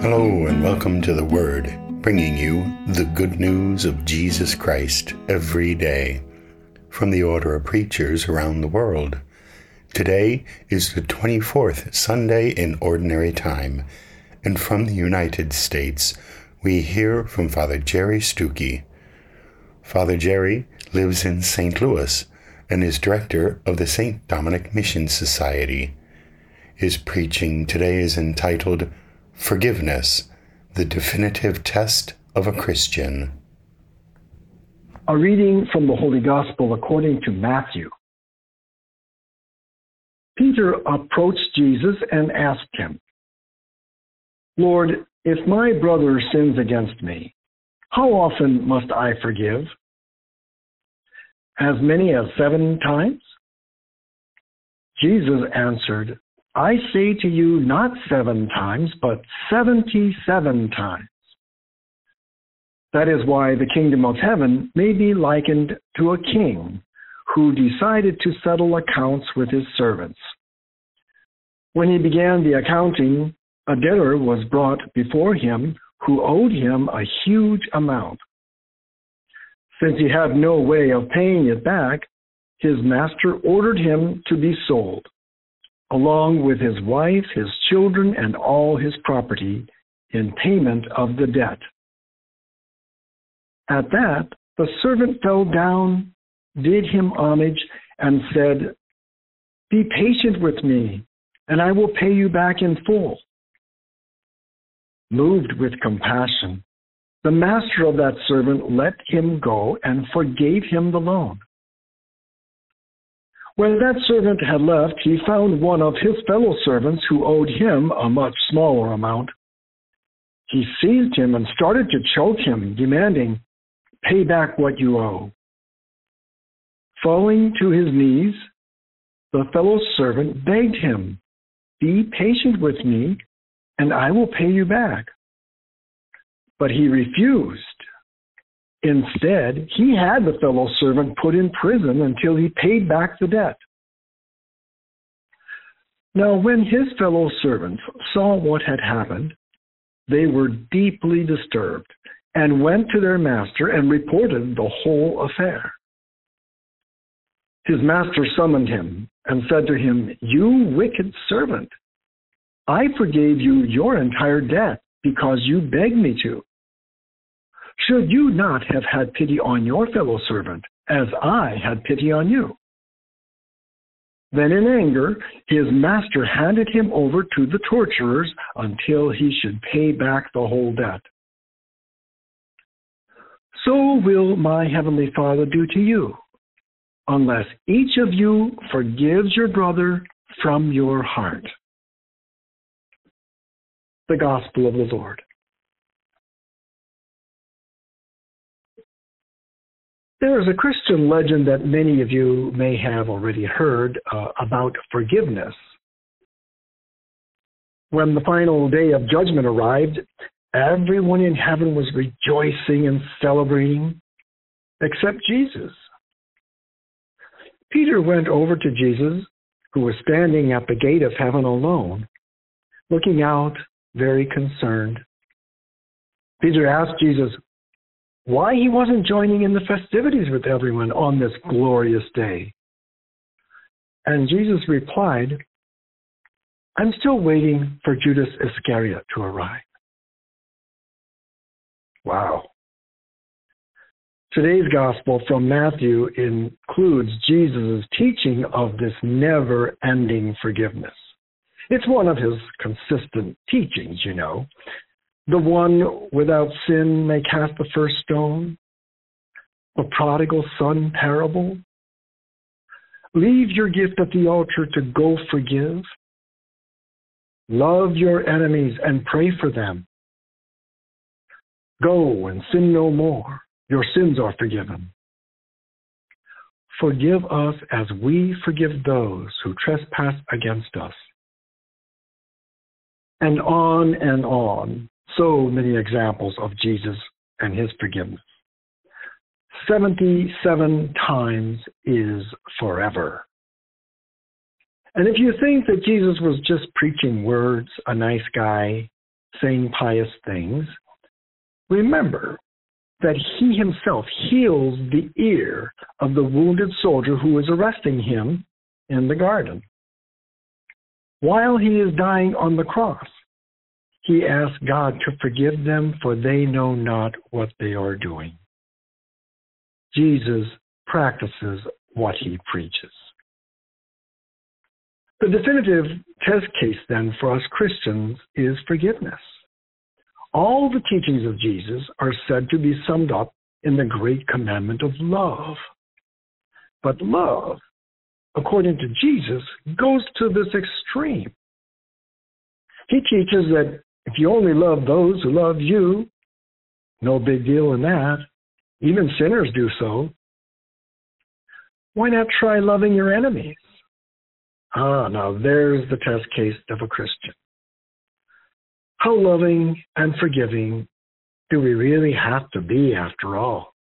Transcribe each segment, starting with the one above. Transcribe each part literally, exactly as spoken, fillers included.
Hello and welcome to The Word, bringing you the good news of Jesus Christ every day from the Order of Preachers around the world. Today is the twenty-fourth Sunday in Ordinary Time, and from the United States we hear from Father Jerry Stuckey. Father Jerry lives in Saint Louis and is director of the Saint Dominic Mission Society. His preaching today is entitled Forgiveness, the Definitive Test of a Christian. A reading from the Holy Gospel according to Matthew. Peter approached Jesus and asked him, "Lord, if my brother sins against me, how often must I forgive? As many as seven times?" Jesus answered, "I say to you, not seven times, but seventy-seven times. That is why the kingdom of heaven may be likened to a king who decided to settle accounts with his servants. When he began the accounting, a debtor was brought before him who owed him a huge amount. Since he had no way of paying it back, his master ordered him to be sold, along with his wife, his children, and all his property, in payment of the debt. At that, the servant fell down, did him homage, and said, 'Be patient with me, and I will pay you back in full.' Moved with compassion, the master of that servant let him go and forgave him the loan. When that servant had left, he found one of his fellow servants who owed him a much smaller amount. He seized him and started to choke him, demanding, 'Pay back what you owe.' Falling to his knees, the fellow servant begged him, 'Be patient with me, and I will pay you back.' But he refused. Instead, he had the fellow servant put in prison until he paid back the debt. Now, when his fellow servants saw what had happened, they were deeply disturbed and went to their master and reported the whole affair. His master summoned him and said to him, 'You wicked servant, I forgave you your entire debt because you begged me to. Should you not have had pity on your fellow servant, as I had pity on you?' Then in anger, his master handed him over to the torturers until he should pay back the whole debt. So will my heavenly Father do to you, unless each of you forgives your brother from your heart." The Gospel of the Lord. There is a Christian legend that many of you may have already heard uh, about forgiveness. When the final day of judgment arrived, everyone in heaven was rejoicing and celebrating, except Jesus. Peter went over to Jesus, who was standing at the gate of heaven alone, looking out, very concerned. Peter asked Jesus why he wasn't joining in the festivities with everyone on this glorious day. And Jesus replied, "I'm still waiting for Judas Iscariot to arrive." Wow. Today's gospel from Matthew includes Jesus' teaching of this never-ending forgiveness. It's one of his consistent teachings, you know. The one without sin may cast the first stone. The prodigal son parable. Leave your gift at the altar to go forgive. Love your enemies and pray for them. Go and sin no more. Your sins are forgiven. Forgive us as we forgive those who trespass against us. And on and on. So many examples of Jesus and his forgiveness. seventy-seven times is forever. And if you think that Jesus was just preaching words, a nice guy, saying pious things, remember that he himself heals the ear of the wounded soldier who is arresting him in the garden. While he is dying on the cross, he asks God to forgive them, for they know not what they are doing. Jesus practices what he preaches. The definitive test case then for us Christians is forgiveness. All the teachings of Jesus are said to be summed up in the great commandment of love. But love, according to Jesus, goes to this extreme. He teaches that if you only love those who love you, no big deal in that. Even sinners do so. Why not try loving your enemies? Ah, now there's the test case of a Christian. How loving and forgiving do we really have to be after all?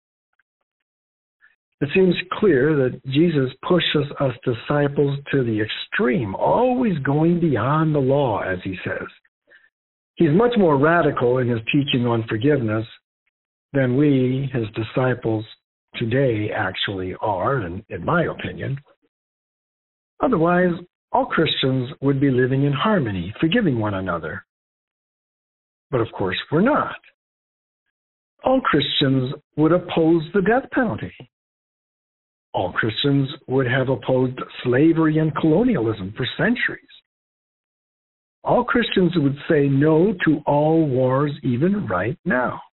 It seems clear that Jesus pushes us disciples to the extreme, always going beyond the law, as he says. He's much more radical in his teaching on forgiveness than we, his disciples, today actually are, and in my opinion. Otherwise, all Christians would be living in harmony, forgiving one another. But of course, we're not. All Christians would oppose the death penalty. All Christians would have opposed slavery and colonialism for centuries. All Christians would say no to all wars, even right now.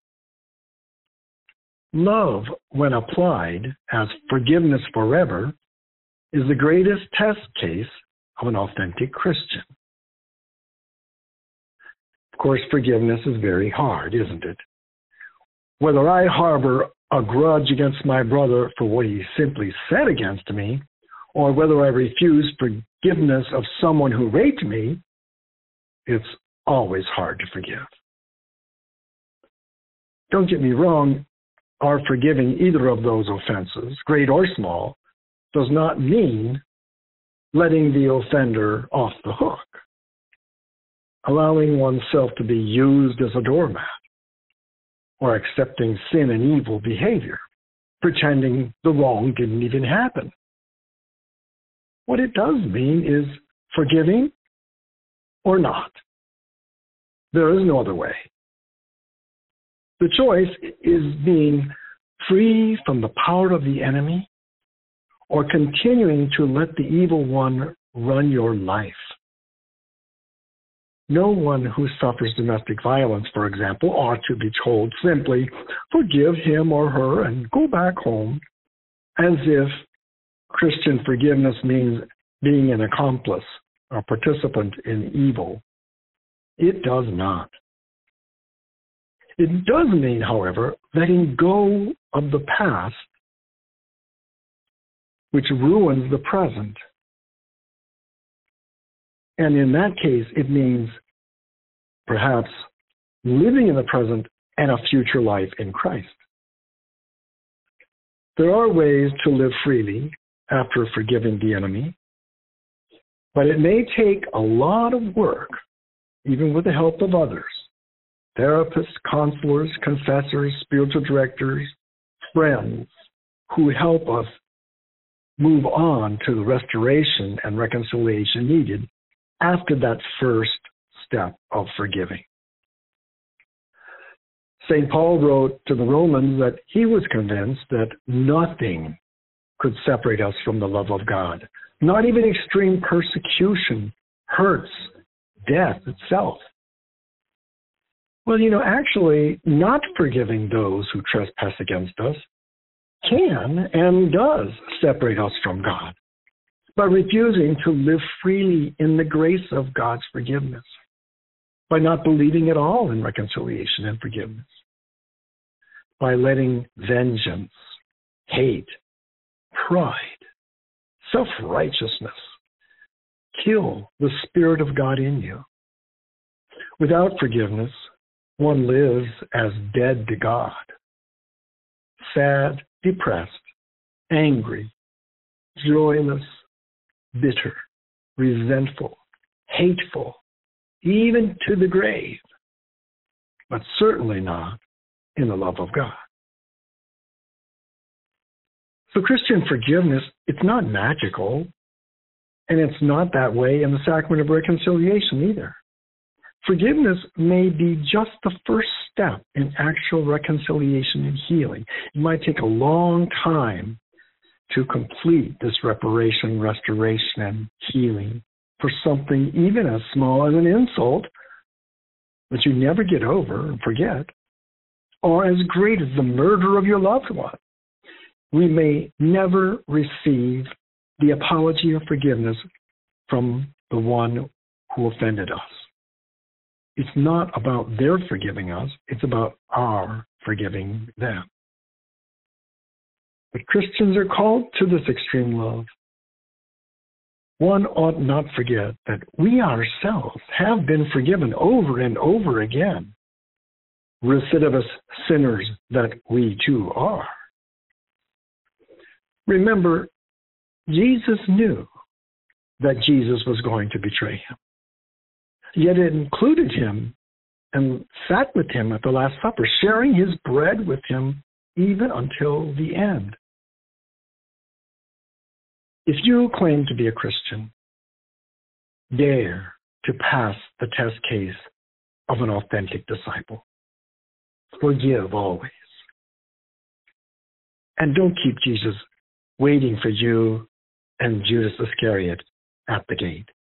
Love, when applied as forgiveness forever, is the greatest test case of an authentic Christian. Of course, forgiveness is very hard, isn't it? Whether I harbor a grudge against my brother for what he simply said against me, or whether I refuse forgiveness of someone who raped me, it's always hard to forgive. Don't get me wrong, our forgiving either of those offenses, great or small, does not mean letting the offender off the hook, allowing oneself to be used as a doormat, or accepting sin and evil behavior, pretending the wrong didn't even happen. What it does mean is forgiving or not. There is no other way. The choice is being free from the power of the enemy or continuing to let the evil one run your life. No one who suffers domestic violence, for example, ought to be told simply, forgive him or her and go back home, as if Christian forgiveness means being an accomplice, a participant in evil. It does not. It does mean, however, letting go of the past, which ruins the present. And in that case, it means perhaps living in the present and a future life in Christ. There are ways to live freely after forgiving the enemy, but it may take a lot of work, even with the help of others, therapists, counselors, confessors, spiritual directors, friends, who help us move on to the restoration and reconciliation needed after that first step of forgiving. Saint Paul wrote to the Romans that he was convinced that nothing could separate us from the love of God. Not even extreme persecution, hurts, death itself. Well, you know, actually, not forgiving those who trespass against us can and does separate us from God by refusing to live freely in the grace of God's forgiveness, by not believing at all in reconciliation and forgiveness, by letting vengeance, hate, pride, self-righteousness kill the Spirit of God in you. Without forgiveness, one lives as dead to God, sad, depressed, angry, joyless, bitter, resentful, hateful, even to the grave. but certainly not in the love of God. So Christian forgiveness, it's not magical, and it's not that way in the sacrament of reconciliation either. Forgiveness may be just the first step in actual reconciliation and healing. It might take a long time to complete this reparation, restoration, and healing for something even as small as an insult that you never get over and forget, or as great as the murder of your loved one. We may never receive the apology of forgiveness from the one who offended us. It's not about their forgiving us, it's about our forgiving them. But Christians are called to this extreme love. One ought not forget that we ourselves have been forgiven over and over again, recidivist sinners that we too are. Remember, Jesus knew that Jesus was going to betray him. Yet it included him and sat with him at the Last Supper, sharing his bread with him even until the end. If you claim to be a Christian, dare to pass the test case of an authentic disciple. Forgive always. And don't keep Jesus waiting for you and Judas Iscariot at the gate.